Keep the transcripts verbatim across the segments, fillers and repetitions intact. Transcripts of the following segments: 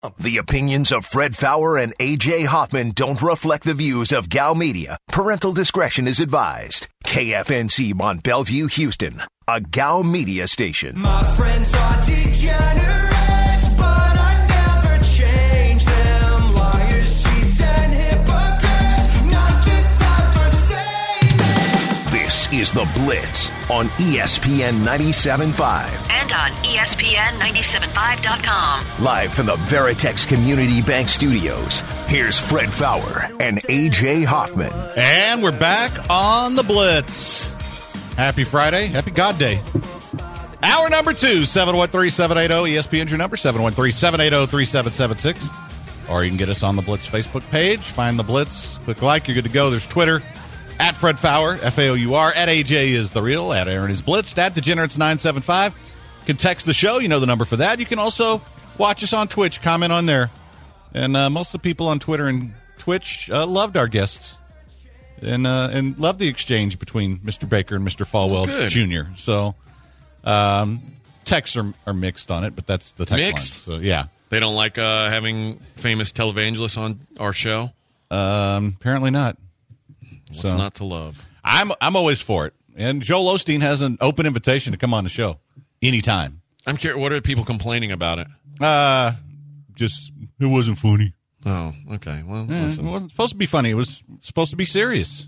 The opinions of Fred Faour and A J Hoffman don't reflect the views of Gal Media. Parental discretion is advised. K F N C Mont Bellevue, Houston, a Gal Media station. My friends are degenerates, but I never change them. Liars, cheats, and hypocrites, not the time for saving. This is The Blitz on E S P N ninety-seven point five. And on E S P N ninety-seven point five dot com. Live from the Veritex Community Bank Studios, here's Fred Faour and A J Hoffman. And we're back on The Blitz. Happy Friday. Happy God Day. Hour number two, seven one three, seven eight zero. E S P N's your number, seven one three, seven eight zero, three seven seven six. Or you can get us on the Blitz Facebook page. Find The Blitz. Click like. You're good to go. There's Twitter. At Fred Faour, F A O U R. At A J is the real. At Aaron is Blitzed. At Degenerates nine seven five. You can text the show. You know the number for that. You can also watch us on Twitch. Comment on there. And uh, most of the people on Twitter and Twitch uh, loved our guests. And uh, and loved the exchange between Mister Baker and Mister Falwell Good. Junior So um, texts are, are mixed on it, but that's the text Mixed? line. So, yeah. They don't like uh, having famous televangelists on our show? Um, apparently not. What's So. not to love? I'm I'm always for it. And Joel Osteen has an open invitation to come on the show anytime. I'm curious, what are people complaining about it? Uh, just, it wasn't funny. Oh, okay. Well, Yeah, it listen. wasn't supposed to be funny. It was supposed to be serious.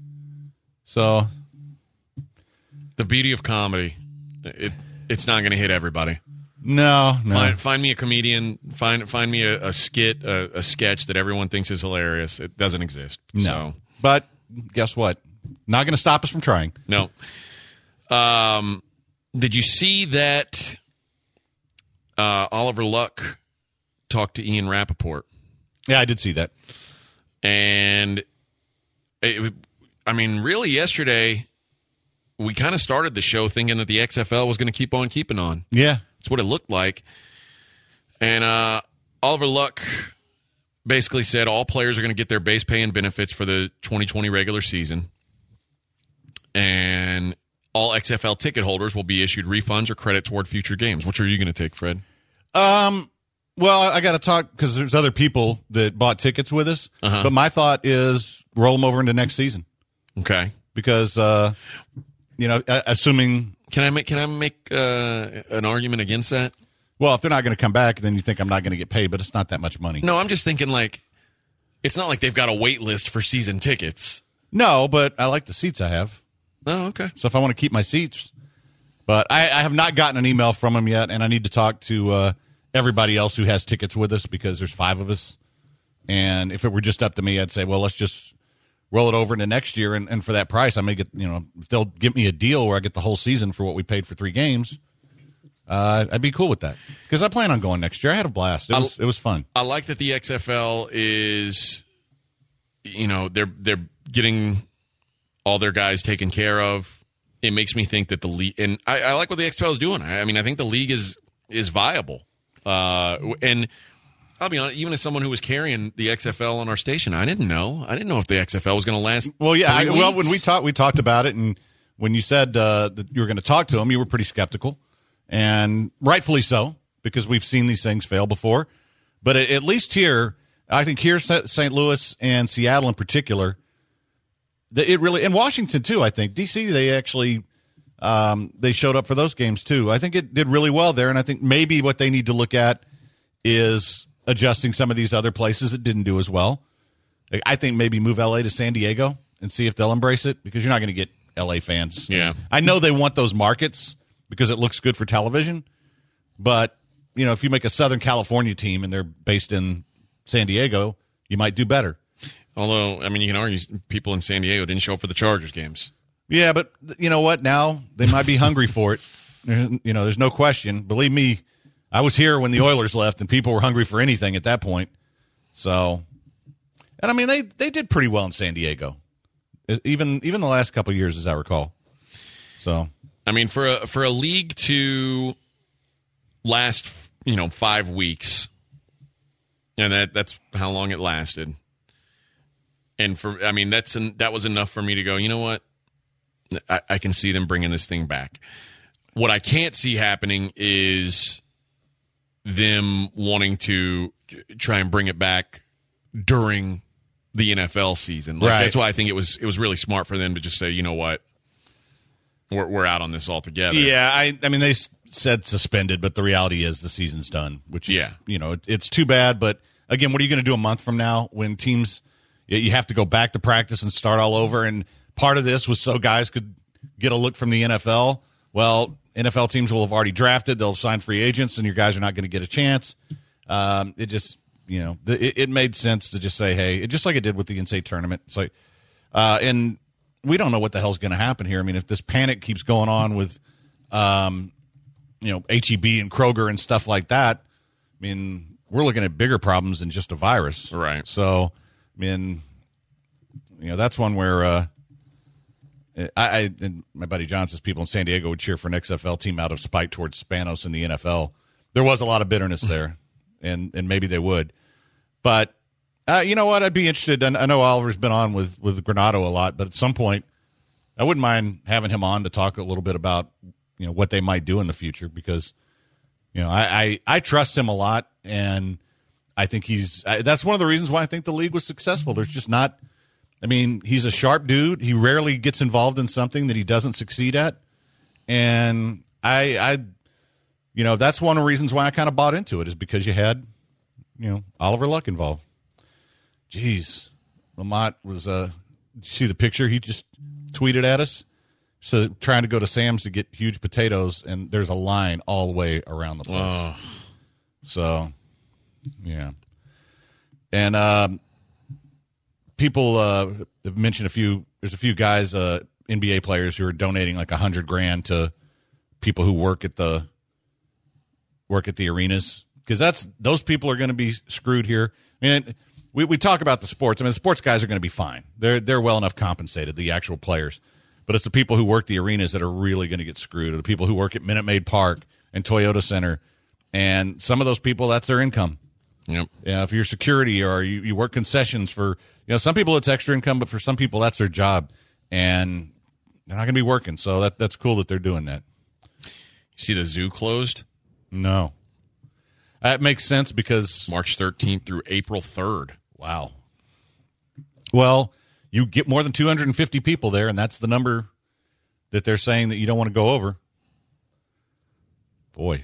So, The beauty of comedy, it it's not going to hit everybody. no, no. Find, find me a comedian, find find me a, a skit, a, a sketch that everyone thinks is hilarious. It doesn't exist. No. So, But guess what? Not going to stop us from trying. no. Um, did you see that uh, Oliver Luck talked to Ian Rappaport? Yeah, I did see that. And, it, I mean, really yesterday, we kind of started the show thinking that the X F L was going to keep on keeping on. Yeah. That's what it looked like. And uh, Oliver Luck basically said all players are going to get their base pay and benefits for the twenty twenty regular season. And all X F L ticket holders will be issued refunds or credit toward future games. Which are you going to take, Fred? Um. Well, I got to talk because there's other people that bought tickets with us. Uh-huh. But my thought is roll them over into next season Okay. because, uh, you know, uh, assuming, Can I make Can I make uh, an argument against that? well, if they're not going to come back, then you think I'm not going to get paid, but it's not that much money. No, I'm just thinking like it's not like they've got a wait list for season tickets. No, but I like the seats I have. Oh, okay. So if I want to keep my seats, but I, I have not gotten an email from them yet, and I need to talk to uh, everybody else who has tickets with us because there's five of us. And if it were just up to me, I'd say, well, let's just roll it over into next year, and, and for that price, I may get, you know, if they'll give me a deal where I get the whole season for what we paid for three games, uh, I'd be cool with that because I plan on going next year. I had a blast. It was, it was fun. I like that the X F L is, you know, they're they're getting all their guys taken care of. It makes me think that the league, and I, I like what the X F L is doing. I, I mean, I think the league is is viable. Uh, and I'll be honest, even as someone who was carrying the X F L on our station, I didn't know. I didn't know if the X F L was going to last. Well, yeah. I, three well, weeks. when we talked, we talked about it, and when you said uh, that you were going to talk to them, you were pretty skeptical, and rightfully so because we've seen these things fail before. But at, at least here, I think here, Saint Louis and Seattle in particular, the, it really, and Washington too. I think D C they actually um, they showed up for those games too. I think it did really well there, and I think maybe what they need to look at is adjusting some of these other places that didn't do as well. I think maybe move L A to San Diego and see if they'll embrace it because you're not going to get L A fans. Yeah. I know they want those markets because it looks good for television, but you know, if you make a Southern California team and they're based in San Diego, you might do better. Although, I mean, you can argue people in San Diego didn't show up for the Chargers games. Yeah, but you know what? Now they might be hungry for it. You know, there's no question. Believe me, I was here when the Oilers left, and people were hungry for anything at that point. So, and I mean, they, they did pretty well in San Diego, even even the last couple of years, as I recall. So, I mean, for a for a league to last, you know, five weeks, and that that's how long it lasted. And for, I mean, that's an, that was enough for me to go, you know what? I, I can see them bringing this thing back. What I can't see happening is them wanting to try and bring it back during the N F L season. Like, Right. That's why I think it was it was really smart for them to just say, you know what, we're we're out on this altogether. Yeah, I I mean they s- said suspended, but the reality is the season's done. Which is, Yeah. you know, it, it's too bad. But again, what are you going to do a month from now when teams you you have to go back to practice and start all over? And part of this was so guys could get a look from the N F L. Well, N F L teams will have already drafted; they'll sign free agents, and your guys are not going to get a chance. Um, it just you know the, it, it made sense to just say, hey, it, just like it did with the N C A A tournament. It's like, uh, and we don't know what the hell's going to happen here. I mean, if this panic keeps going on with, um, you know, H E B and Kroger and stuff like that, I mean, we're looking at bigger problems than just a virus. Right. So, I mean, you know, that's one where uh, I, I and my buddy John says people in San Diego would cheer for an X F L team out of spite towards Spanos in the N F L. There was a lot of bitterness there, and, and maybe they would. But Uh, you know what? I'd be interested. And I know Oliver's been on with, with Granado a lot, but at some point, I wouldn't mind having him on to talk a little bit about, you know, what they might do in the future because, you know, I, I, I trust him a lot, and I think he's I, that's one of the reasons why I think the league was successful. There's just not, I mean, he's a sharp dude. He rarely gets involved in something that he doesn't succeed at, and I, I, you know, that's one of the reasons why I kind of bought into it is because you had, you know, Oliver Luck involved. Jeez, Lamont was, uh, did you see the picture he just tweeted at us? So trying to go to Sam's to get huge potatoes, and there's a line all the way around the place. Oh. So, yeah. And um, people uh, have mentioned a few, there's a few guys, uh, N B A players who are donating like a hundred grand to people who work at the, work at the arenas. Because that's, those people are going to be screwed here. I mean, We we talk about the sports. I mean, the sports guys are going to be fine. They're they're well enough compensated, the actual players. But it's the people who work the arenas that are really going to get screwed. Or the people who work at Minute Maid Park and Toyota Center, and some of those people, that's their income. Yep. Yeah, if you're security or you, you work concessions for, you know, some people it's extra income, but for some people that's their job, and they're not going to be working. So that that's cool that they're doing that. You see the zoo closed No, that makes sense because March thirteenth through April third. wow. Well, you get more than two hundred fifty people there, and that's the number that they're saying that you don't want to go over. Boy.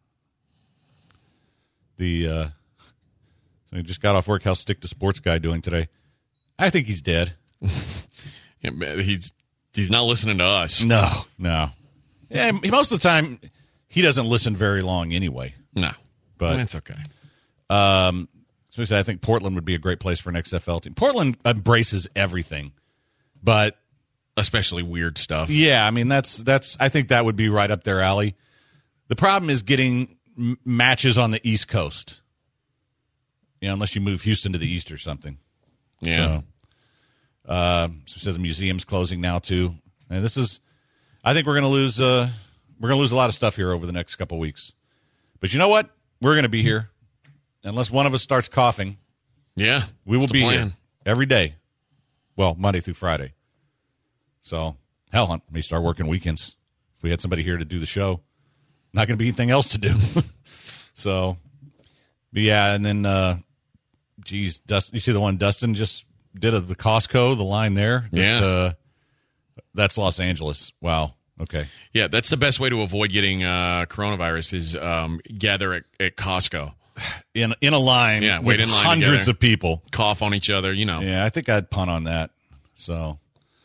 The, uh, so he just got off work. How's Stick to Sports guy doing today? I think he's dead. Yeah, man, he's he's not listening to us. No, no. Yeah, most of the time, he doesn't listen very long anyway. No, But- that's okay. Um, so I think Portland would be a great place for an X F L team. Portland embraces everything, but Especially weird stuff. yeah, I mean that's that's. I think that would be right up their alley. The problem is getting m- matches on the East Coast. You know, unless you move Houston to the East or something. Yeah. So, uh, so it says the museum's closing now too. And this is, I think we're going to lose. Uh, we're going to lose a lot of stuff here over the next couple of weeks. But you know what? We're going to be here, unless one of us starts coughing. Yeah. We will that's the be plan. here every day. Well, Monday through Friday. So, hell, hunt may start working weekends. If we had somebody here to do the show, not going to be anything else to do. So, but yeah, and then, uh, geez, Dust, you see the one Dustin just did of the Costco, the line there? That, Yeah. Uh, that's Los Angeles. Wow. Okay. Yeah, that's the best way to avoid getting uh, coronavirus is um, gather at, at Costco. In in a line Yeah, with wait in line hundreds together. of people. Cough on each other, you know. Yeah, I think I'd punt on that. So,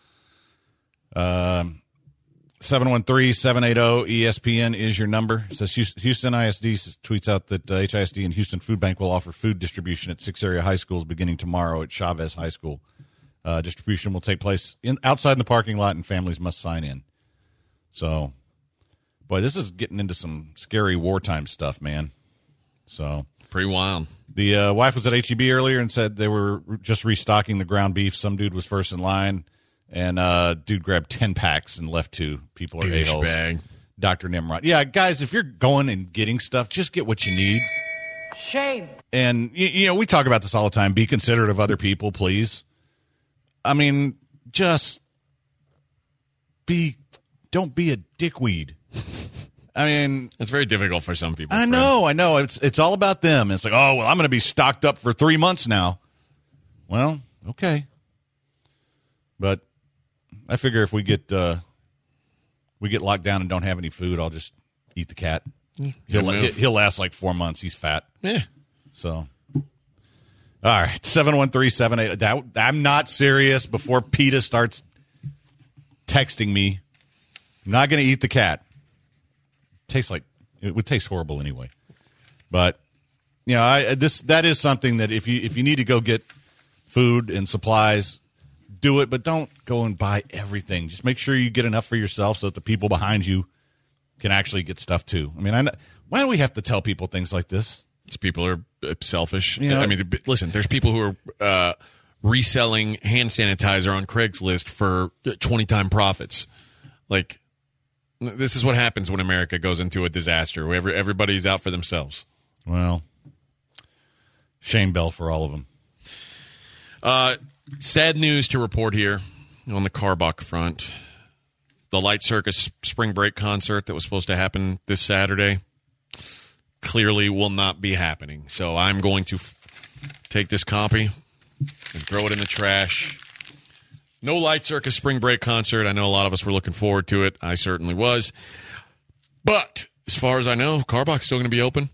um, seven one three, seven eight zero, E S P N is your number. It says Houston, Houston I S D tweets out that uh, H I S D and Houston Food Bank will offer food distribution at six area high schools beginning tomorrow at Chavez High School. Uh, distribution will take place in, outside in the parking lot, and families must sign in. So, boy, this is getting into some scary wartime stuff, man. So, Pretty wild. the uh, wife was at H E B earlier and said they were just restocking the ground beef. Some dude was first in line, and uh, dude grabbed ten packs and left two. People are a-holes. Douchebag. Doctor Nimrod. Yeah, guys, if you're going and getting stuff, just get what you need. Shame. And, you, you know, we talk about this all the time. Be considerate of other people, please. I mean, just be, don't be a dickweed. I mean, It's very difficult for some people. I Fred. know, I know. It's it's all about them. It's like, oh, well, I'm going to be stocked up for three months now. Well, okay. But I figure if we get uh, we get locked down and don't have any food, I'll just eat the cat. He'll, Good move. he'll last like four months. He's fat. Yeah. So, all right, seven one three seven eight. That, I'm not serious. Before PETA starts texting me, I'm not going to eat the cat. It tastes like it would taste horrible anyway. But you know, I this that is something that if you if you need to go get food and supplies, do it. But don't go and buy everything. Just make sure you get enough for yourself so that the people behind you can actually get stuff too. I mean, I know, why do we have to tell people things like this? These people are uh, selfish. You know- I mean, listen, there's people who are uh, reselling hand sanitizer on Craigslist for twenty-time profits. Like, this is what happens when America goes into a disaster. Where every, everybody's out for themselves. Well, shame bell for all of them. Uh, sad news to report here on the Carbach front. The Light Circus spring break concert that was supposed to happen this Saturday clearly will not be happening. So I'm going to f- take this copy and throw it in the trash. No Light Circus spring break concert. I know a lot of us were looking forward to it. I certainly was. But as far as I know, Carbach's still going to be open.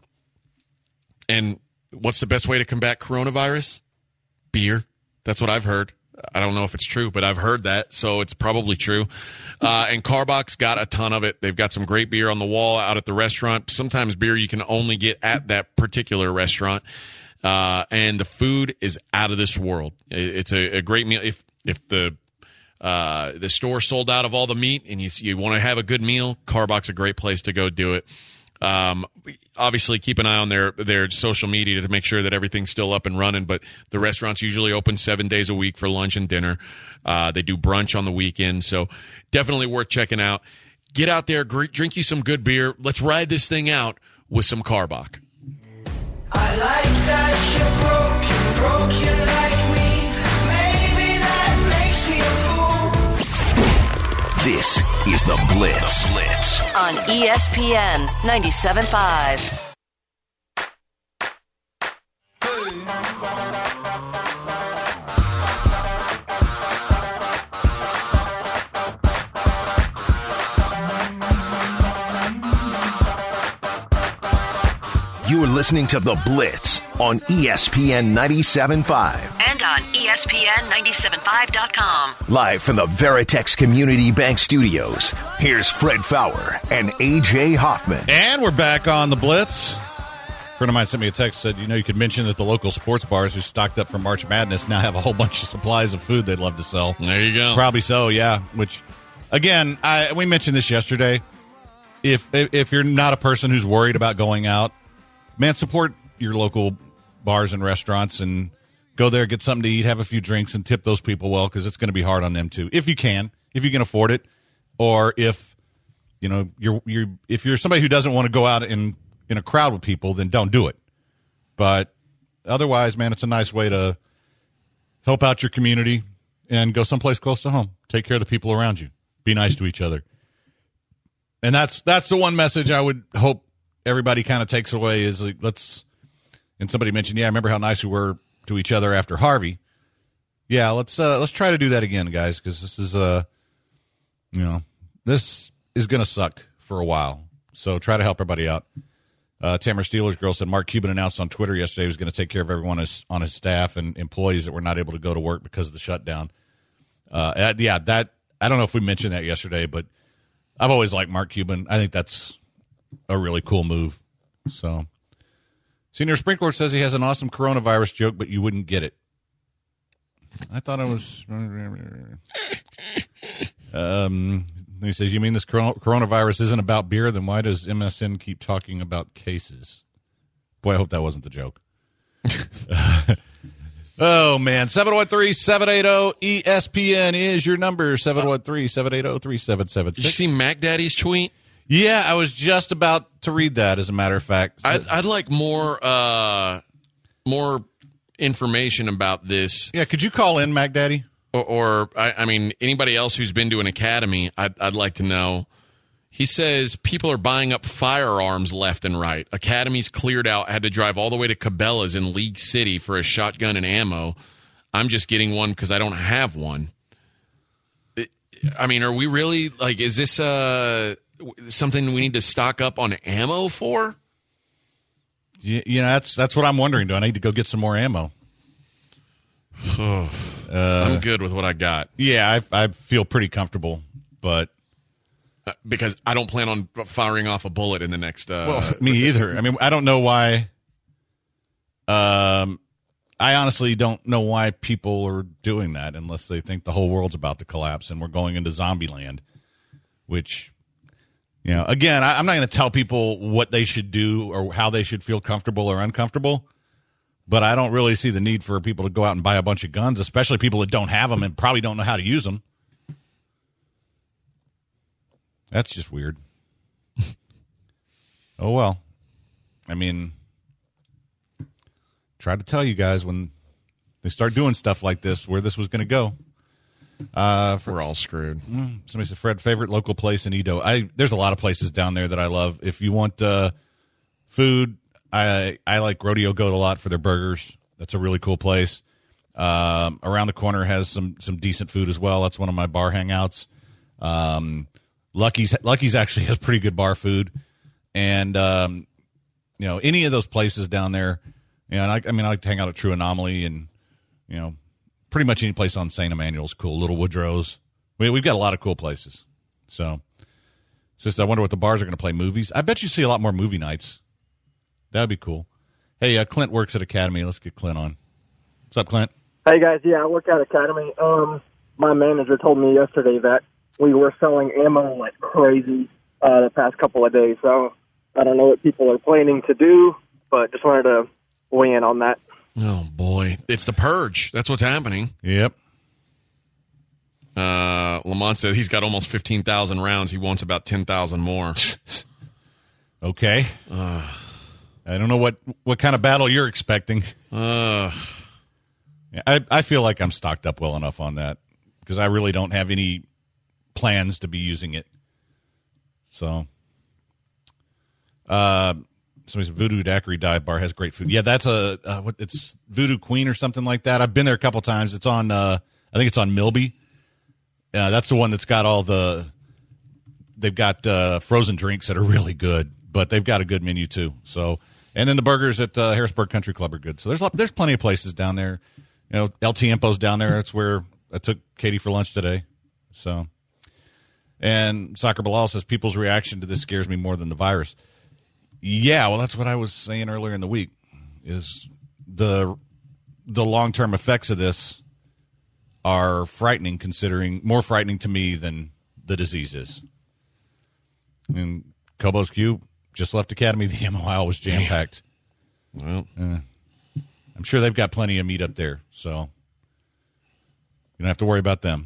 And what's the best way to combat coronavirus? Beer. That's what I've heard. I don't know if it's true, but I've heard that, so it's probably true. Uh, and Carbach's got a ton of it. They've got some great beer on the wall out at the restaurant. Sometimes beer you can only get at that particular restaurant. Uh, and the food is out of this world. It, it's a, a great meal. If if the uh, the store sold out of all the meat and you, you want to have a good meal, Carbach's a great place to go do it. Um, obviously keep an eye on their, their social media to make sure that everything's still up and running, but the restaurant's usually open seven days a week for lunch and dinner. Uh, they do brunch on the weekend. So definitely worth checking out. Get out there, gr- drink you some good beer. Let's ride this thing out with some Carbach. I like that you're broke, you're broke, you like me. Maybe that makes me a fool. This is the Blitz. The Blitz. On E S P N ninety-seven point five. You are listening to The Blitz on E S P N ninety-seven point five. And on E S P N ninety-seven point five dot com. Live from the Veritex Community Bank Studios, here's Fred Fowler and A J Hoffman. And we're back on the Blitz. A friend of mine sent me a text, said, you know, you could mention that the local sports bars who stocked up for March Madness now have a whole bunch of supplies of food they'd love to sell. There you go. Probably so, yeah. Which, again, I, we mentioned this yesterday. If if you're not a person who's worried about going out, man, support your local bars and restaurants and go there, get something to eat, have a few drinks, and tip those people well, because it's going to be hard on them too, if you can, if you can afford it, or if you know you're you're if you're somebody who doesn't want to go out in in a crowd with people, then don't do it. But otherwise, man, it's a nice way to help out your community and go someplace close to home. Take care of the people around you. Be nice to each other. And that's that's the one message I would hope everybody kind of takes away is like, let's, and somebody mentioned, yeah, I remember how nice we were to each other after Harvey. Yeah, let's uh, let's try to do that again, guys, because this is, uh, you know, this is going to suck for a while. So try to help everybody out. Uh, Tamara Steelers girl said Mark Cuban announced on Twitter yesterday he was going to take care of everyone his, on his staff and employees that were not able to go to work because of the shutdown. Uh, yeah, that I don't know if we mentioned that yesterday, but I've always liked Mark Cuban. I think that's a really cool move. So, Senior Sprinkler says he has an awesome coronavirus joke, but you wouldn't get it. I thought I was. Um, he says, "You mean this coronavirus isn't about beer? Then why does M S N keep talking about cases?" Boy, I hope that wasn't the joke. Oh, man. seven one three, seven eight zero, E S P N is your number. seven one three, seven eight zero, three seven seven six. Did you see Mac Daddy's tweet? Yeah, I was just about to read that, as a matter of fact. I'd, I'd like more uh, more information about this. Yeah, could you call in, Mac Daddy? Or, or I, I mean, anybody else who's been to an academy, I'd, I'd like to know, He says people are buying up firearms left and right. Academy's cleared out. Had to drive all the way to Cabela's in League City for a shotgun and ammo. I'm just getting one because I don't have one. It, I mean, are we really, like, is this uh, something we need to stock up on ammo for? You, you know, that's that's what I'm wondering. Do I need to go get some more ammo? uh, I'm good with what I got. Yeah, I, I feel pretty comfortable, but... Uh, because I don't plan on firing off a bullet in the next... Uh, well, me either. I mean, I don't know why... Um, I honestly don't know why people are doing that unless they think the whole world's about to collapse and we're going into zombie land, which... You know, again, I, I'm not going to tell people what they should do or how they should feel comfortable or uncomfortable, but I don't really see the need for people to go out and buy a bunch of guns, especially people that don't have them and probably don't know how to use them. That's just weird. Oh, well. I mean, tried to tell you guys when they start doing stuff like this where this was going to go. Uh, for, We're all screwed. Somebody said, Fred, favorite local place in Edo. I There's a lot of places down there that I love. If you want uh, food, I I like Rodeo Goat a lot for their burgers. That's a really cool place. Um, around the corner has some some decent food as well. That's one of my bar hangouts. Um, Lucky's Lucky's actually has pretty good bar food. And, um, you know, any of those places down there, you know, and I, I mean, I like to hang out at True Anomaly and, you know, pretty much any place on Saint Emmanuel's cool. Little Woodrow's. We, we've got a lot of cool places. So, it's just I wonder what the bars are going to play movies. I bet you see a lot more movie nights. That would be cool. Hey, uh, Clint works at Academy. Let's get Clint on. What's up, Clint? Hey, guys. Yeah, I work at Academy. Um, my manager told me yesterday that we were selling ammo like crazy uh, the past couple of days. So, I don't know what people are planning to do, but just wanted to weigh in on that. Oh, boy. It's the purge. That's what's happening. Yep. Uh, Lamont says he's got almost fifteen thousand rounds. He wants about ten thousand more. Okay. Uh, I don't know what, what kind of battle you're expecting. Uh, yeah, I, I feel like I'm stocked up well enough on that because I really don't have any plans to be using it. So, uh, somebody said Voodoo Daiquiri Dive Bar has great food. Yeah, that's a uh, what it's Voodoo Queen or something like that. I've been there a couple times. It's on uh, I think it's on Milby. Uh, that's the one that's got all the they've got uh, frozen drinks that are really good, but they've got a good menu too. So, and then the burgers at uh, Harrisburg Country Club are good. So there's there's plenty of places down there. You know, El Tiempo's down there. That's where I took Katie for lunch today. So, and Soccer Bilal says people's reaction to this scares me more than the virus. Yeah, well, that's what I was saying earlier in the week. Is the the long term effects of this are frightening, considering more frightening to me than the disease is. And Kobo's Cube just left Academy. The ammo aisle was jam packed. Well, uh, I'm sure they've got plenty of meat up there, so you don't have to worry about them.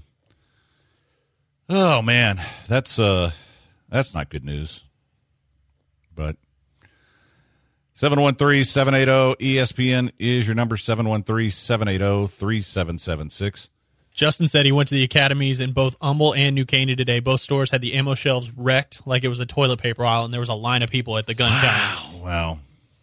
Oh man, that's uh, that's not good news. But seven one three, seven eight zero, E S P N is your number, seven one three, seven eight zero, three seven seven six. Justin said he went to the academies in both Humble and New Caney today. Both stores had the ammo shelves wrecked like it was a toilet paper aisle, and there was a line of people at the gun counter. Wow.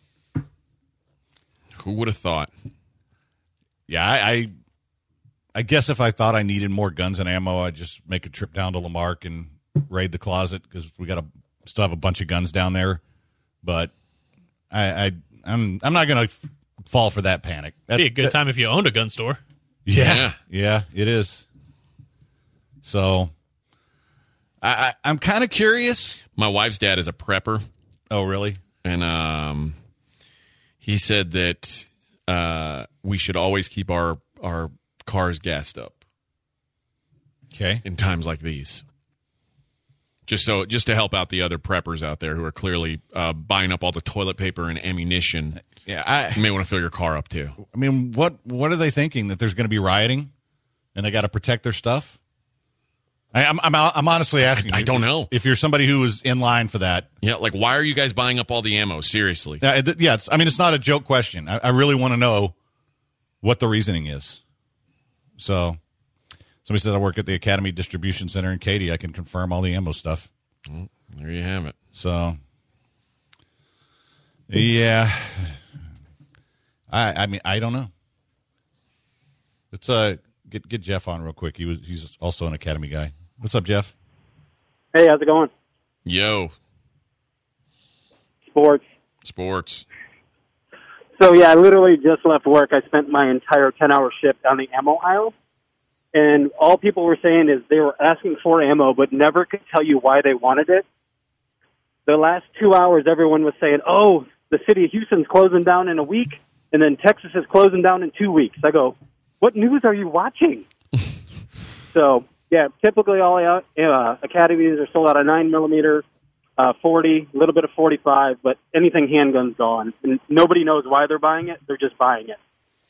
Who would have thought? Yeah, I, I I guess if I thought I needed more guns and ammo, I'd just make a trip down to Lamarck and raid the closet because we got a still have a bunch of guns down there. But I, I I'm I'm not going to f- fall for that panic. That's Be a good that, time if you owned a gun store. Yeah, Yeah. yeah, it is. So I, I I'm kind of curious. My wife's dad is a prepper, Oh, really? and um, he said that uh, we should always keep our our cars gassed up Okay. in times like these. Just so, just to help out the other preppers out there who are clearly uh, buying up all the toilet paper and ammunition. Yeah, I You may want to fill your car up too. I mean, what what are they thinking, that there's going to be rioting and they got to protect their stuff? I, I'm I'm I'm honestly asking. I you, don't know. if you're somebody who was in line for that. Yeah, like why are you guys buying up all the ammo? Seriously. Yeah, it, yeah. It's, I mean, it's not a joke question. I, I really want to know what the reasoning is. So, somebody said I work at the Academy Distribution Center in Katy. I can confirm all the ammo stuff. There you have it. So, yeah. I I mean, I don't know. Let's uh, get get Jeff on real quick. He was He's also an Academy guy. What's up, Jeff? Hey, how's it going? Yo. Sports. Sports. So, yeah, I literally just left work. I spent my entire ten-hour shift on the ammo aisle. And all people were saying is they were asking for ammo, but never could tell you why they wanted it. The last two hours, everyone was saying, oh, the city of Houston's closing down in a week, and then Texas is closing down in two weeks. I go, what news are you watching? So, yeah, typically all uh, academies are sold out of nine millimeter, uh, forty, a little bit of forty-five, but anything handgun's gone. And nobody knows why they're buying it. They're just buying it.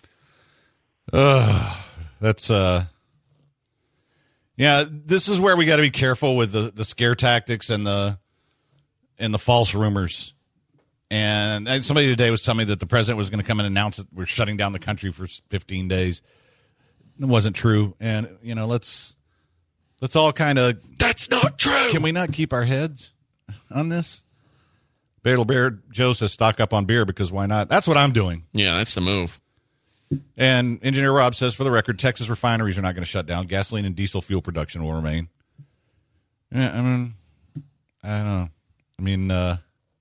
Uh, that's, uh, yeah, this is where we got to be careful with the, the scare tactics and the and the false rumors. And, and somebody today was telling me that the president was going to come and announce that we're shutting down the country for fifteen days. It wasn't true. And, you know, let's let's all kind of... That's not true. Can we not keep our heads on this? Battle Bear Joe says stock up on beer because why not? That's what I'm doing. Yeah, that's the move. And Engineer Rob says, for the record, Texas refineries are not going to shut down. Gasoline and diesel fuel production will remain. Yeah, I mean, I don't know. I mean, uh,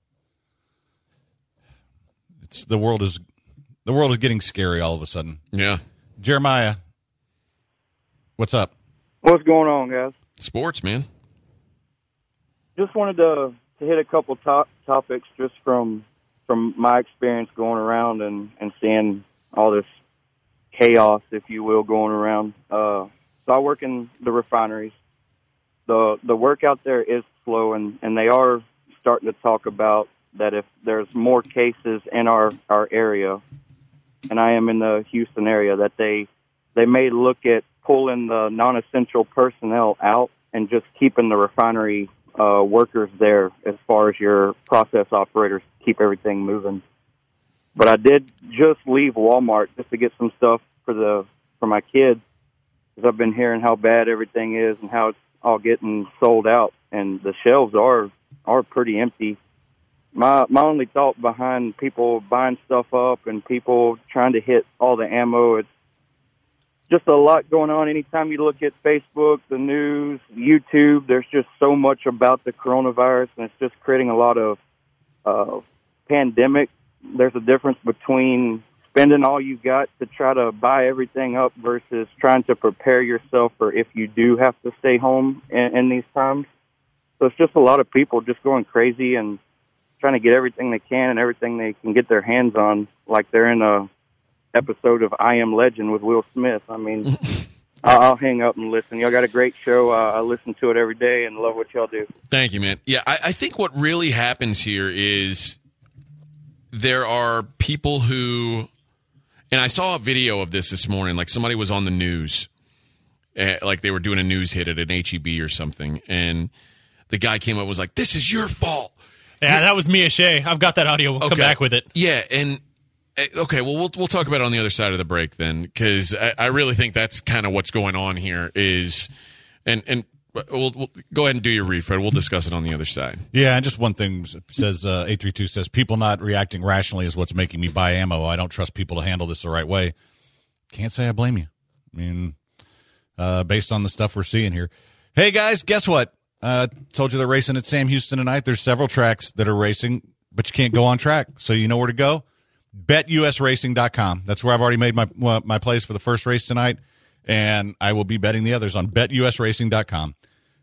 it's the world is the world is getting scary all of a sudden. Yeah. Jeremiah, what's up? What's going on, guys? Sports, man. Just wanted to, to hit a couple top topics just from from my experience going around and, and seeing all this chaos, if you will, going around. Uh, so I work in the refineries. The the work out there is slow, and, and they are starting to talk about that if there's more cases in our, our area, and I am in the Houston area, that they they may look at pulling the non-essential personnel out and just keeping the refinery uh, workers there as far as your process operators to keep everything moving. But I did just leave Walmart just to get some stuff for the for my kids, because I've been hearing how bad everything is and how it's all getting sold out, and the shelves are are pretty empty. My my only thought behind people buying stuff up and people trying to hit all the ammo, it's just a lot going on. Anytime you look at Facebook, the news, YouTube, there's just so much about the coronavirus, and it's just creating a lot of uh, pandemic. There's a difference between spending all you got to try to buy everything up versus trying to prepare yourself for if you do have to stay home in, in these times. So it's just a lot of people just going crazy and trying to get everything they can and everything they can get their hands on, like they're in a episode of I Am Legend with Will Smith. I mean, I'll hang up and listen. Y'all got a great show. Uh, I listen to it every day and love what y'all do. Thank you, man. Yeah, I, I think what really happens here is there are people who, and I saw a video of this this morning, like somebody was on the news, uh, like they were doing a news hit at an H E B or something, and the guy came up and was like, this is your fault. Yeah, that was Mia Shea. I've got that audio. We'll Okay. come back with it. Yeah, and uh, okay, well, we'll we'll talk about it on the other side of the break then, because I, I really think that's kind of what's going on here is, and and we'll, we'll go ahead and do your read, Fred. We'll discuss it on the other side. Yeah, and just one thing says uh, eight three two says people not reacting rationally is what's making me buy ammo. I don't trust people to handle this the right way. Can't say I blame you. I mean, uh, based on the stuff we're seeing here. Hey guys, guess what? Uh, told you they're racing at Sam Houston tonight. There's several tracks that are racing, but you can't go on track. So you know where to go? bet U S racing dot com. That's where I've already made my uh, my plays for the first race tonight, and I will be betting the others on bet U S racing dot com.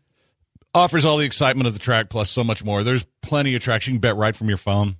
Offers all the excitement of the track plus so much more. There's plenty of tracks. You can bet right from your phone.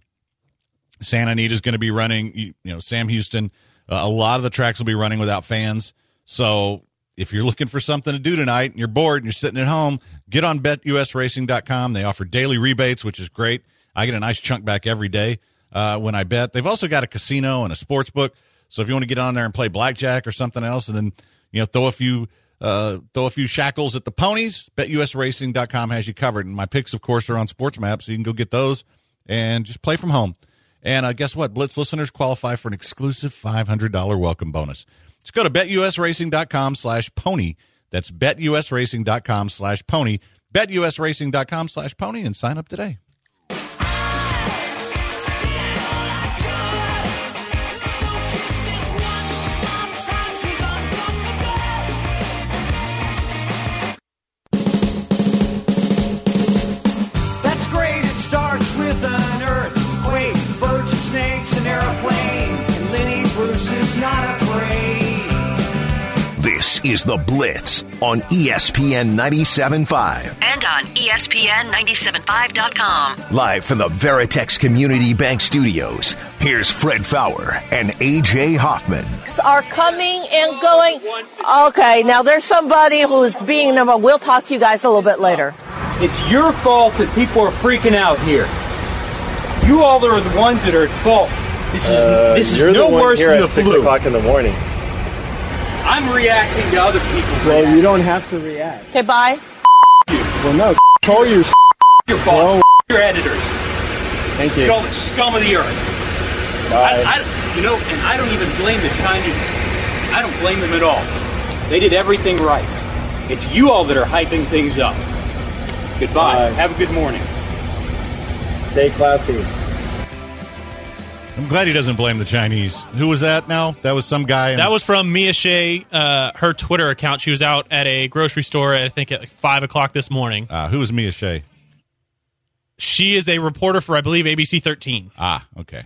Santa Anita is going to be running, you, you know, Sam Houston. Uh, a lot of the tracks will be running without fans. So if you're looking for something to do tonight and you're bored and you're sitting at home, get on bet U S racing dot com. They offer daily rebates, which is great. I get a nice chunk back every day uh, when I bet. They've also got a casino and a sports book. So if you want to get on there and play blackjack or something else and then, you know, throw a few uh, throw a few shackles at the ponies, bet U S racing dot com has you covered. And my picks, of course, are on Sports Map, so you can go get those and just play from home. And uh, guess what? Blitz listeners qualify for an exclusive five hundred dollars welcome bonus. Just go to bet U S racing dot com slash pony. That's bet U S racing dot com slash pony. betusracing.com slash pony and sign up today. That's great, it starts with an earthquake, birds and snakes, an airplane, and Lenny Bruce is not afraid. This is The Blitz on E S P N ninety-seven point five. And on E S P N ninety-seven point five dot com. Live from the Veritex Community Bank Studios, here's Fred Fowler and A J Hoffman. Are coming and going. Okay, now there's somebody who's being number. We'll talk to you guys a little bit later. It's your fault that people are freaking out here. You all are the ones that are at fault. This is Uh, this is you're no the one worse here than at the six flu. o'clock in the morning. I'm reacting to other people's Well, reactions. you don't have to react. Okay, bye. Well, no, control your. Your boss, your editors. Thank you. Scum, scum of the earth. Bye. I, I, you know, and I don't even blame the Chinese. I don't blame them at all. They did everything right. It's you all that are hyping things up. Goodbye. Bye. Have a good morning. Stay classy. I'm glad he doesn't blame the Chinese. Who was that now? That was some guy. In- That was from Mia Shea, uh, her Twitter account. She was out at a grocery store, I think, at like five o'clock this morning. Uh, who was Mia Shea? She is a reporter for, I believe, A B C thirteen. Ah, okay.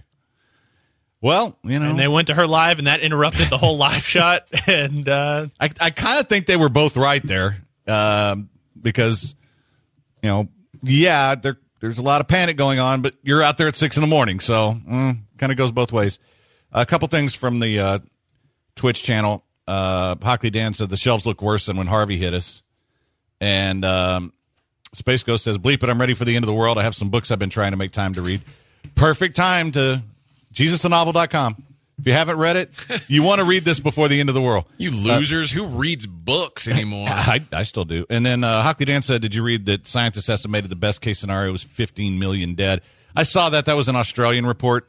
Well, you know. And they went to her live, and that interrupted the whole live shot. And uh, I, I kind of think they were both right there um, because, you know, yeah, there, there's a lot of panic going on, but you're out there at six in the morning, so mm, kind of goes both ways. A couple things from the uh, Twitch channel. Uh, Hockley Dan said the shelves look worse than when Harvey hit us. And um, Space Ghost says, bleep it, I'm ready for the end of the world. I have some books I've been trying to make time to read. Perfect time to Jesus a Novel dot com. If you haven't read it, you want to read this before the end of the world. You losers. Who reads books anymore? I, I still do. And then uh, Hockley Dan said, did you read that scientists estimated the best case scenario was fifteen million dead? I saw that. That was an Australian report.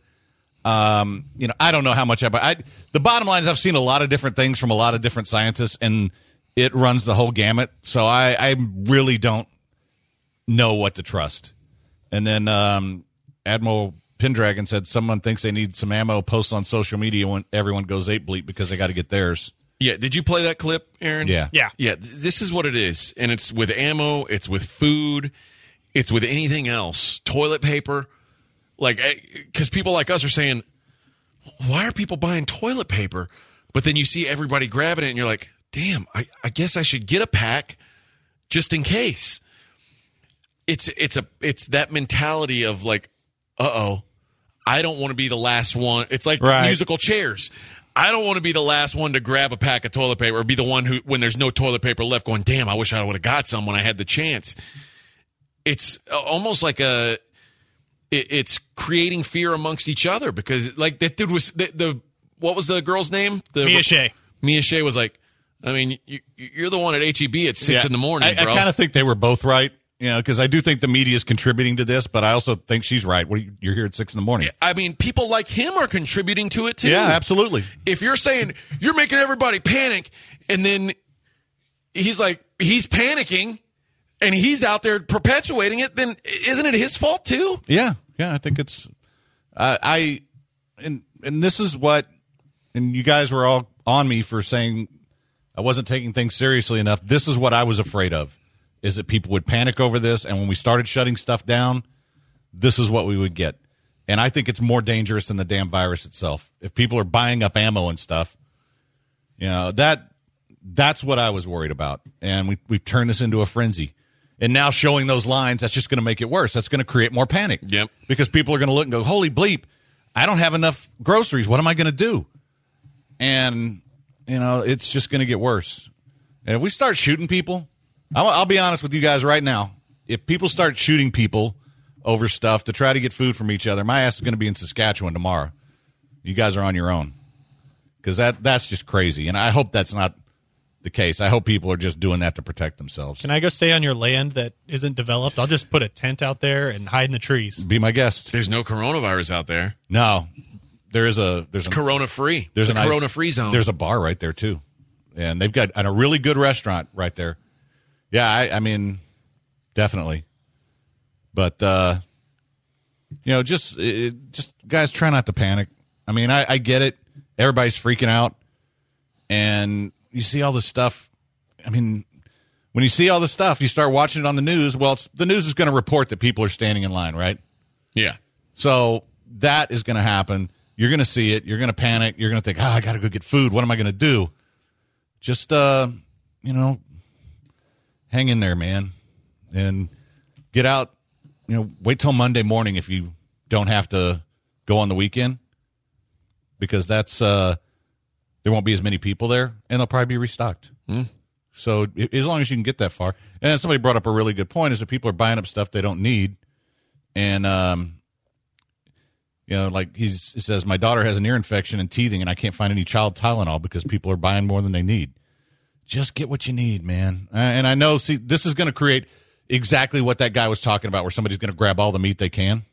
Um, you know, I don't know how much I, I. The bottom line is I've seen a lot of different things from a lot of different scientists, and it runs the whole gamut. So I, I really don't know what to trust. And then um, Admiral Pendragon said someone thinks they need some ammo, posts on social media when everyone goes ape bleep because they got to get theirs. Yeah, did you play that clip, Aaron? Yeah. yeah. Yeah, th- this is what it is. And it's with ammo, it's with food, it's with anything else. Toilet paper. Like, because people like us are saying, why are people buying toilet paper? But then you see everybody grabbing it and you're like, damn, I, I guess I should get a pack just in case. It's it's a it's that mentality of like, uh-oh, I don't want to be the last one. It's like Right. musical chairs. I don't want to be the last one to grab a pack of toilet paper or be the one who, when there's no toilet paper left, going, damn, I wish I would have got some when I had the chance. It's almost like a, it, it's creating fear amongst each other because, like, that dude was, the, the what was the girl's name? The, Mia Shea. Mia Shea was like, I mean, you, you're the one at H E B at six Yeah. in the morning, I, bro. I kind of think they were both right, you know, because I do think the media is contributing to this, but I also think she's right. What are you, you're here at six in the morning. I mean, people like him are contributing to it too. Yeah, absolutely. If you're saying you're making everybody panic, and then he's like, he's panicking, and he's out there perpetuating it, then isn't it his fault too? Yeah, yeah, I think it's. Uh, I and and this is what, and you guys were all on me for saying I wasn't taking things seriously enough. This is what I was afraid of, is that people would panic over this, and when we started shutting stuff down, this is what we would get. And I think it's more dangerous than the damn virus itself. If people are buying up ammo and stuff, you know, that that's what I was worried about. And we we've turned this into a frenzy. And now showing those lines, that's just going to make it worse. That's going to create more panic. Yep. Because people are going to look and go, holy bleep, I don't have enough groceries. What am I going to do? And, you know, it's just going to get worse. And if we start shooting people, I'll, I'll be honest with you guys right now. If people start shooting people over stuff to try to get food from each other, my ass is going to be in Saskatchewan tomorrow. You guys are on your own. Because that, that's just crazy. And I hope that's not the case. I hope people are just doing that to protect themselves. Can I go stay on your land that isn't developed? I'll just put a tent out there and hide in the trees. Be my guest. There's no coronavirus out there. No. There is a there's It's a, corona free. There's it's a nice- corona free zone. There's a bar right there too. And they've got and a really good restaurant right there. Yeah, I, I mean definitely. But uh, you know, just it, just guys, try not to panic. I mean, I, I get it. Everybody's freaking out, and you see all this stuff. I mean, when you see all this stuff, you start watching it on the news. Well, it's, the news is going to report that people are standing in line, right? Yeah. So that is going to happen. You're going to see it. You're going to panic. You're going to think, oh, I got to go get food. What am I going to do? Just, uh, you know, hang in there, man, and get out. You know, wait till Monday morning if you don't have to go on the weekend, because that's uh, there won't be as many people there, and they'll probably be restocked. Mm. So as long as you can get that far. And then somebody brought up a really good point, is that people are buying up stuff they don't need. And, um, you know, like he's, he says, my daughter has an ear infection and teething, and I can't find any child Tylenol because people are buying more than they need. Just get what you need, man. And I know, see, this is going to create exactly what that guy was talking about, where somebody's going to grab all the meat they can.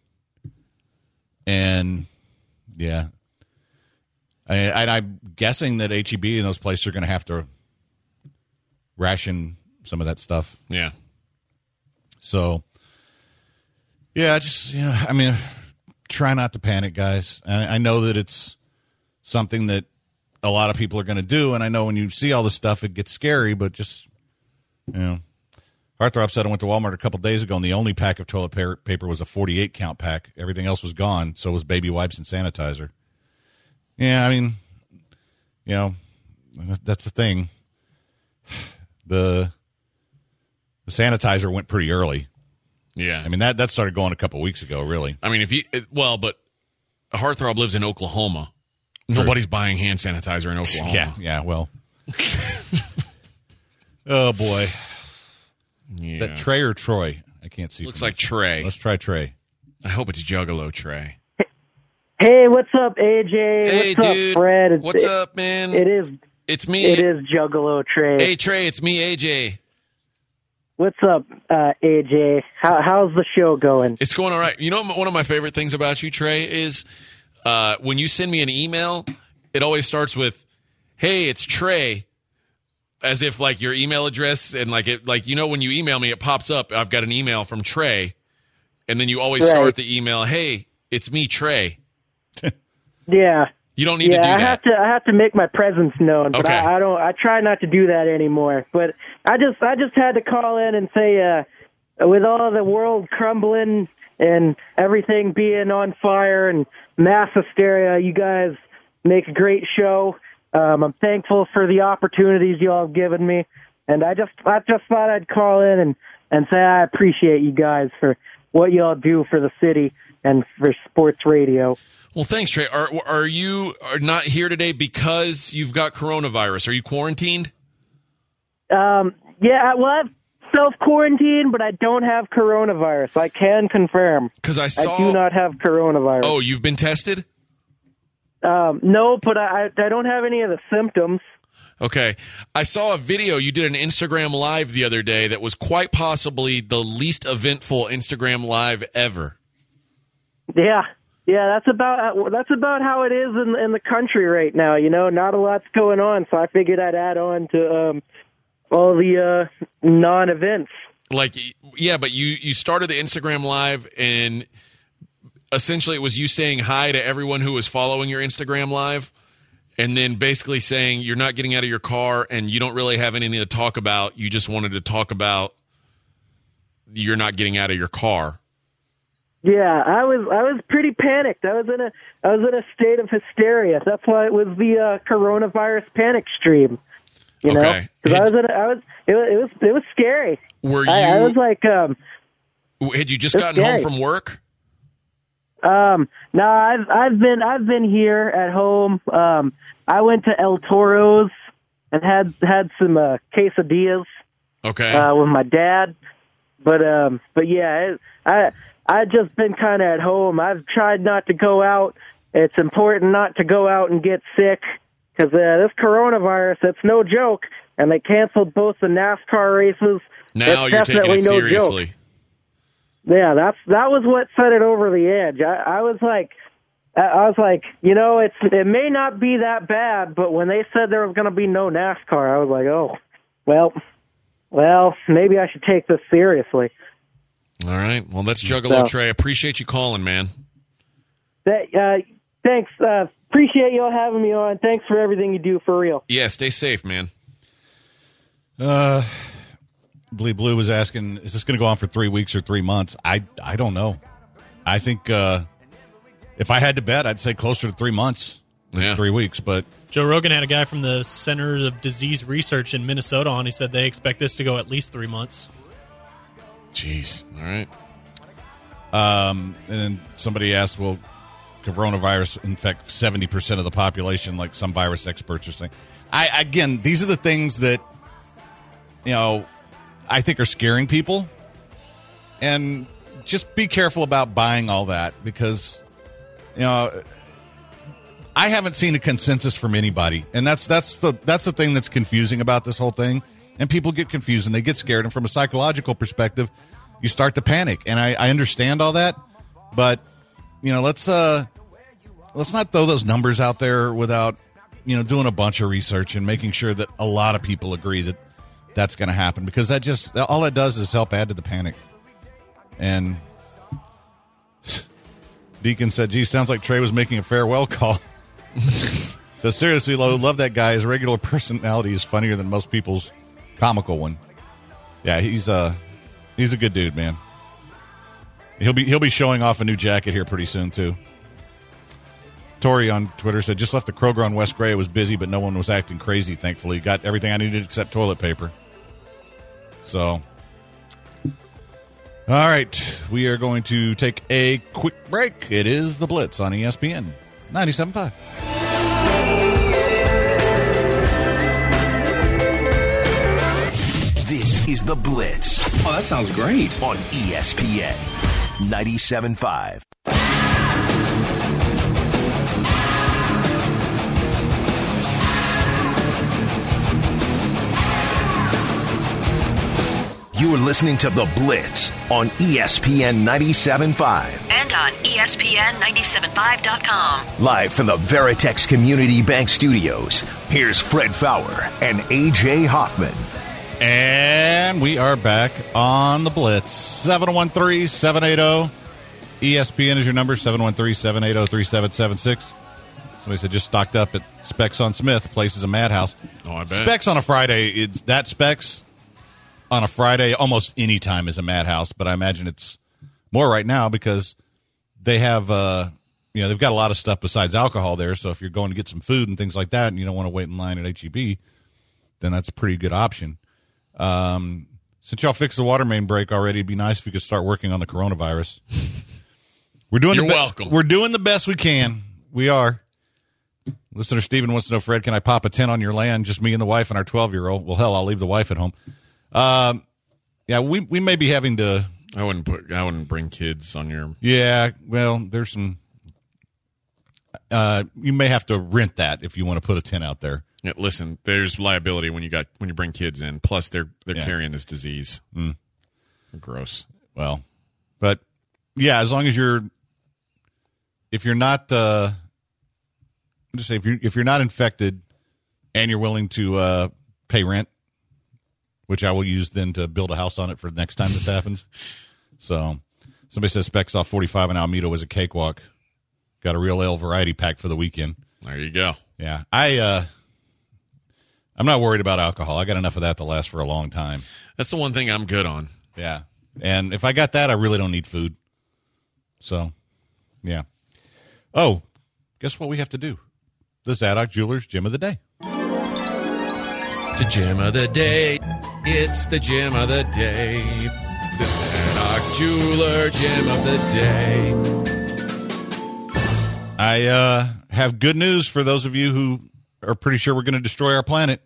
And, yeah. I, and I'm guessing that H E B and those places are going to have to ration some of that stuff. Yeah. So, yeah, just, you know, I mean, try not to panic, guys. I, I know that it's something that a lot of people are going to do, and I know when you see all this stuff, it gets scary, but just, you know. Arthrop said I went to Walmart a couple days ago, and the only pack of toilet pa- paper was a forty-eight count pack. Everything else was gone, so was baby wipes and sanitizer. Yeah, I mean, you know, that's the thing. The, the sanitizer went pretty early. Yeah. I mean, that, that started going a couple weeks ago, really. I mean, if you, well, but Heartthrob lives in Oklahoma. True. Nobody's buying hand sanitizer in Oklahoma. Yeah, yeah, well. Oh, boy. Yeah. Is that Trey or Troy? I can't see. Looks like Trey. Let's try Trey. I hope it's Juggalo Trey. Hey, what's up, A J? Hey, what's dude. up, Fred? It's, What's it, up, man? It is. It's me. It is Juggalo Trey. Hey, Trey, it's me, A J. What's up, uh, A J? How, how's the show going? It's going all right. You know, one of my favorite things about you, Trey, is uh, when you send me an email, it always starts with, hey, it's Trey, as if like your email address, and like it, like, you know, when you email me, it pops up, I've got an email from Trey, and then you always Right. start the email, hey, it's me, Trey. Yeah. You don't need yeah, to do I that. have to. I have to make my presence known, but Okay. I, I don't. I try not to do that anymore. But I just, I just had to call in and say, uh, with all the world crumbling and everything being on fire and mass hysteria, you guys make a great show. Um, I'm thankful for the opportunities you all have given me, and I just, I just thought I'd call in and and say I appreciate you guys for what you all do for the city and for sports radio. Well, thanks, Trey. Are are you are not here today because you've got coronavirus? Are you quarantined? Um, yeah, well, I've self-quarantined, but I don't have coronavirus. I can confirm. 'Cause I saw- I do not have coronavirus. Oh, you've been tested? Um, no, but I, I don't have any of the symptoms. Okay. I saw a video. You did an Instagram Live the other day that was quite possibly the least eventful Instagram Live ever. Yeah. Yeah, that's about that's about how it is in in the country right now. You know, not a lot's going on, so I figured I'd add on to um, all the uh, non-events. Like, yeah, but you, you started the Instagram Live, and essentially it was you saying hi to everyone who was following your Instagram Live, and then basically saying you're not getting out of your car and you don't really have anything to talk about. You just wanted to talk about you're not getting out of your car. Yeah, I was I was pretty panicked. I was in a I was in a state of hysteria. That's why it was the uh, coronavirus panic stream. You know, Okay. because I was in a, I was it, was it was it was scary. Were I, I you- was like, um, Had you just It's gotten scary. home from work? um, no, I've I've been I've been here at home. Um, I went to El Toro's and had had some uh, quesadillas. Okay. Uh, with my dad, but um, but yeah, it, I. I've just been kind of at home. I've tried not to go out. It's important not to go out and get sick because uh, this coronavirus, it's no joke. And they canceled both the NASCAR races. Now It's you're taking definitely it no seriously. joke. Yeah, that's that was what set it over the edge. I, I was like, I I was like, you know, it's it may not be that bad, but when they said there was going to be no NASCAR, I was like, oh, well, well, maybe I should take this seriously. All right. Well, that's Juggalo So- Trey. Appreciate you calling, man. That, uh, thanks. Uh, appreciate y'all having me on. Thanks for everything you do, for real. Yeah, stay safe, man. Uh, Blee Blue was asking, is this going to go on for three weeks or three months? I I don't know. I think uh, if I had to bet, I'd say closer to three months, yeah. three weeks. But Joe Rogan had a guy from the Centers of Disease Research in Minnesota on. He said they expect this to go at least three months. Jeez. All right. Um, and then somebody asked, will coronavirus infect seventy percent of the population like some virus experts are saying? I Again, these are the things that, you know, I think are scaring people. And just be careful about buying all that because, you know, I haven't seen a consensus from anybody. And that's that's the that's the thing that's confusing about this whole thing. And people get confused and they get scared. And from a psychological perspective, you start to panic. And I, I understand all that. But, you know, let's uh, let's not throw those numbers out there without, you know, doing a bunch of research and making sure that a lot of people agree that that's going to happen. Because that just, all it does is help add to the panic. And Deacon said, gee, sounds like Trey was making a farewell call. So seriously, Lo, love that guy. His regular personality is funnier than most people's comical one. Yeah, he's uh he's a good dude, man. He'll be he'll be showing off a new jacket here pretty soon too. Tori on Twitter said, just left the Kroger on West Gray. It was busy, but no one was acting crazy, thankfully. Got everything I needed except toilet paper. So, all right. We are going to take a quick break. It is The Blitz on E S P N ninety-seven point five. This is The Blitz. Oh, that sounds great. On E S P N ninety-seven point five. You are listening to The Blitz on E S P N ninety-seven point five. And on E S P N ninety-seven point five dot com. Live from the Veritex Community Bank Studios, here's Fred Fowler and A J Hoffman. And we are back on The Blitz. seven one three, seven eight zero. E S P N is your number, seven one three, seven eight zero, three seven seven six. Somebody said just stocked up at Specs on Smith. Place is a madhouse. Oh, I bet. Specs on a Friday, it's that Specs on a Friday almost any time is a madhouse, but I imagine it's more right now because they have, uh, you know, they've got a lot of stuff besides alcohol there. So if you're going to get some food and things like that and you don't want to wait in line at H E B, then that's a pretty good option. Um, since y'all fixed the water main break already, it'd be nice if we could start working on the coronavirus. We're doing You're the be- welcome. We're doing the best we can. We are. Listener Steven wants to know, Fred, can I pop a tent on your land? Just me and the wife and our twelve-year-old. Well, hell, I'll leave the wife at home. Um, yeah, we we may be having to. I wouldn't put. I wouldn't bring kids on your. Yeah, well, there's some. Uh, you may have to rent that if you want to put a tent out there. Yeah, listen, there's liability when you got when you bring kids in. Plus, they're they're Yeah. carrying this disease. Mm. Gross. Well, but yeah, as long as you're, if you're not, uh, just say if you if you're not infected, and you're willing to uh, pay rent, which I will use then to build a house on it for the next time this happens. So, somebody says Specs off forty-five in Alameda was a cakewalk. Got a real ale variety pack for the weekend. There you go. Yeah, I. Uh, I'm not worried about alcohol. I got enough of that to last for a long time. That's the one thing I'm good on. Yeah. And if I got that, I really don't need food. So, yeah. Oh, guess what we have to do? The Zadok Jewelers Gem of the Day. The gem of the day. It's the gem of the day. The Zadok Jeweler Gem of the day. I uh, have good news for those of you who are pretty sure we're going to destroy our planet.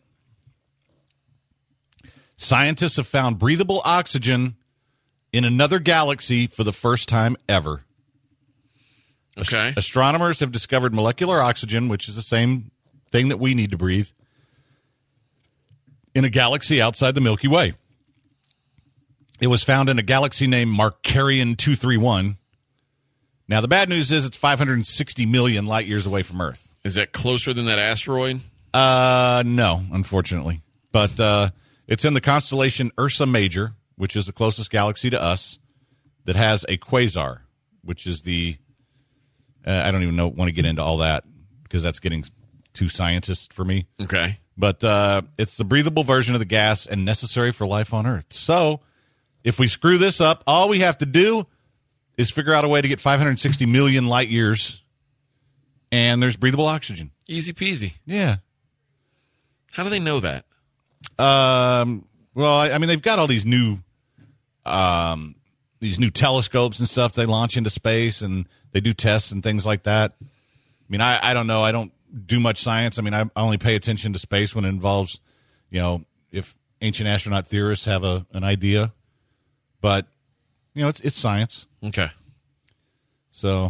Scientists have found breathable oxygen in another galaxy for the first time ever. Okay. Astronomers have discovered molecular oxygen, which is the same thing that we need to breathe, in a galaxy outside the Milky Way. It was found in a galaxy named Markarian two thirty-one. Now, the bad news is it's five hundred sixty million light years away from Earth. Is that closer than that asteroid? Uh, no, unfortunately. But uh, it's in the constellation Ursa Major, which is the closest galaxy to us. that has a quasar, which is the uh, I don't even know want to get into all that because that's getting too scientist for me. Okay. But uh, it's the breathable version of the gas and necessary for life on Earth. So if we screw this up, all we have to do is figure out a way to get five hundred sixty million light years, and there's breathable oxygen. Easy peasy. Yeah. How do they know that? Um. Well, I, I mean, they've got all these new, um, these new telescopes and stuff they launch into space, and they do tests and things like that. I mean, I, I don't know. I don't do much science. I mean, I only pay attention to space when it involves, you know, if ancient astronaut theorists have a an idea. But, you know, it's it's science. Okay. So,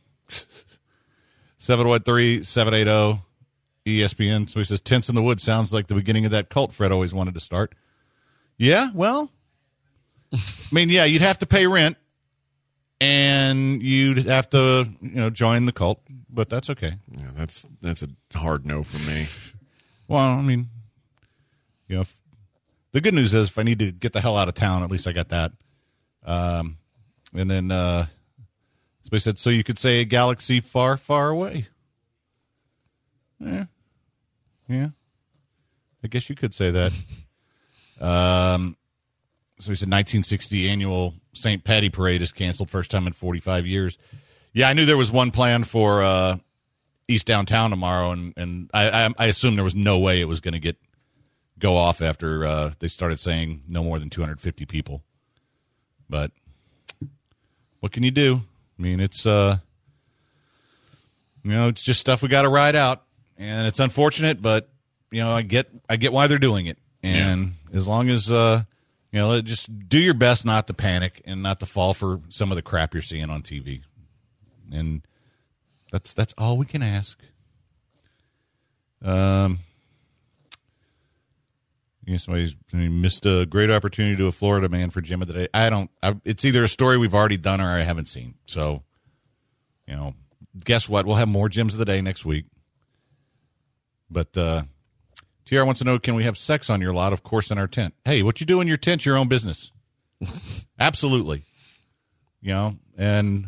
seven one three, seven eight zero, E S P N. So he says, Tents in the Woods sounds like the beginning of that cult Fred always wanted to start. Yeah, well, I mean, yeah, you'd have to pay rent, and you'd have to, you know, join the cult, but that's okay. Yeah, that's that's a hard no for me. Well, I mean, you know, if, the good news is if I need to get the hell out of town, at least I got that. Um, and then uh, somebody said, so you could say a galaxy far, far away. Yeah, yeah, I guess you could say that. um, so he said nineteen sixty annual Saint Patty Parade is canceled, first time in forty-five years. Yeah, I knew there was one planned for uh, East Downtown tomorrow, and, and I, I, I assumed there was no way it was going to get go off after uh, they started saying no more than two hundred fifty people. But what can you do? I mean, it's uh, you know, it's just stuff we got to ride out, and it's unfortunate, but you know, I get I get why they're doing it, and yeah. as long as uh, you know, just do your best not to panic and not to fall for some of the crap you're seeing on T V, and that's that's all we can ask. Um. You know, somebody's I mean, missed a great opportunity to a Florida man for Gym of the Day. I don't. I, it's either a story we've already done or I haven't seen. So, you know, guess what? We'll have more Gyms of the Day next week. But uh, T R wants to know: can we have sex on your lot? Of course, in our tent. Hey, what you do in your tent's your own business. Absolutely. You know, and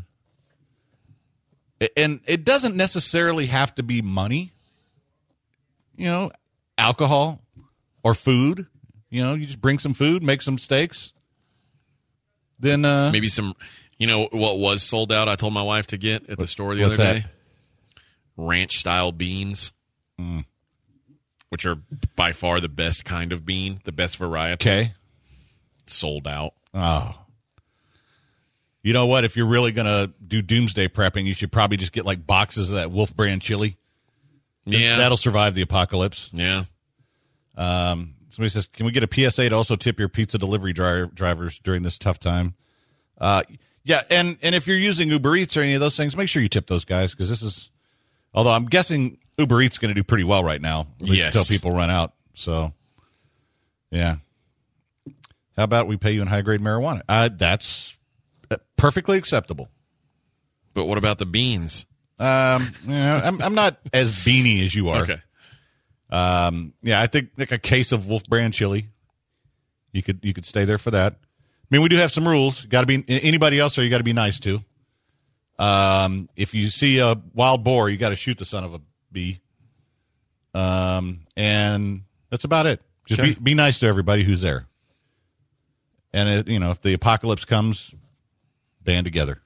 and it doesn't necessarily have to be money. You know, alcohol. Or food, you know, you just bring some food, make some steaks. Then uh, maybe some, you know, what was sold out. I told my wife to get at the store the what's other day. that? Ranch style beans, mm. which are by far the best kind of bean, the best variety. Okay, sold out. Oh, you know what? If you're really gonna do doomsday prepping, you should probably just get like boxes of that Wolf brand chili. Yeah, that'll survive the apocalypse. Yeah. Um, somebody says, can we get a P S A to also tip your pizza delivery dri- drivers during this tough time? Uh, yeah, and, and if you're using Uber Eats or any of those things, make sure you tip those guys because this is, although I'm guessing Uber Eats is going to do pretty well right now, at least yes. until people run out. So, yeah. How about we pay you in high-grade marijuana? Uh, that's perfectly acceptable. But what about the beans? Um, yeah, I'm, I'm not as beanie as you are. Okay. Um, yeah, I think like a case of Wolf brand chili. You could you could stay there for that. I mean, we do have some rules. Got to be anybody else, or you got to be nice to. Um, if you see a wild boar, you got to shoot the son of a bee. Um, and that's about it. Just okay. be be nice to everybody who's there. And it, you know, if the apocalypse comes, band together.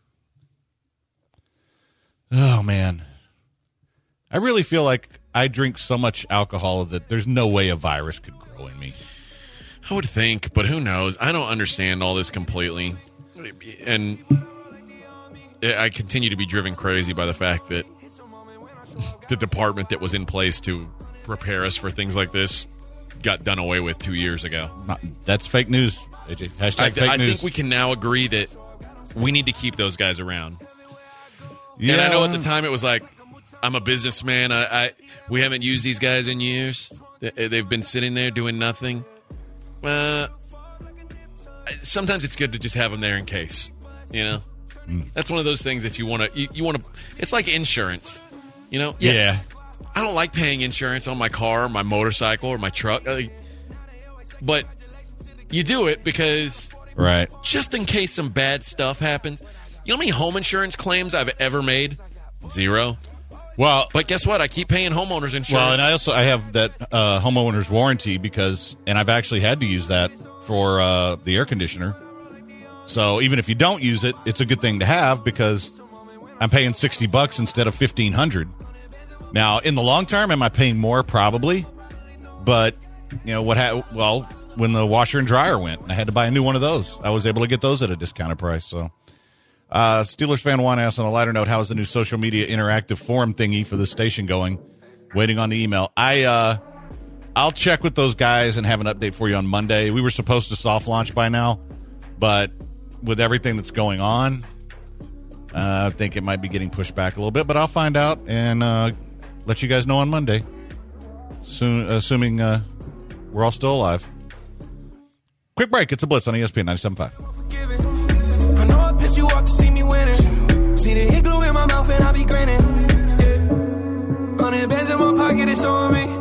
Oh man, I really feel like I drink so much alcohol that there's no way a virus could grow in me. I would think, but who knows? I don't understand all this completely. And I continue to be driven crazy by the fact that the department that was in place to prepare us for things like this got done away with two years ago. That's fake news, A J. Hashtag I, fake I news. think we can now agree that we need to keep those guys around. Yeah. And I know at the time it was like, I'm a businessman. I, I we haven't used these guys in years. They, they've been sitting there doing nothing. Uh, sometimes it's good to just have them there in case. You know, mm. that's one of those things that you want to. You, you want to. It's like insurance. You know. Yeah. yeah. I don't like paying insurance on my car, my motorcycle, or my truck. But you do it because Right. Just in case some bad stuff happens. You know how many home insurance claims I've ever made? Zero. Well, but guess what? I keep paying homeowners insurance. Well, and I also I have that uh, homeowner's warranty because, and I've actually had to use that for uh, the air conditioner. So even if you don't use it, it's a good thing to have because I'm paying sixty bucks instead of fifteen hundred. Now, in the long term, am I paying more? Probably. But, you know, what? Ha- well, when the washer and dryer went, I had to buy a new one of those. I was able to get those at a discounted price. So, uh, Steelers fan one asks on a lighter note, how is the new social media interactive forum thingy for the station going? Waiting on the email. I, uh, I'll check with those guys and have an update for you on Monday. We were supposed to soft launch by now, but with everything that's going on, uh, I think it might be getting pushed back a little bit, but I'll find out and uh, let you guys know on Monday, soon, assuming uh, we're all still alive. Quick break. It's a Blitz on E S P N ninety-seven point five. I know I piss you off to see me winning. See the hit glue in my mouth and I be grinning. Yeah. Hundred bands in my pocket, it's on me.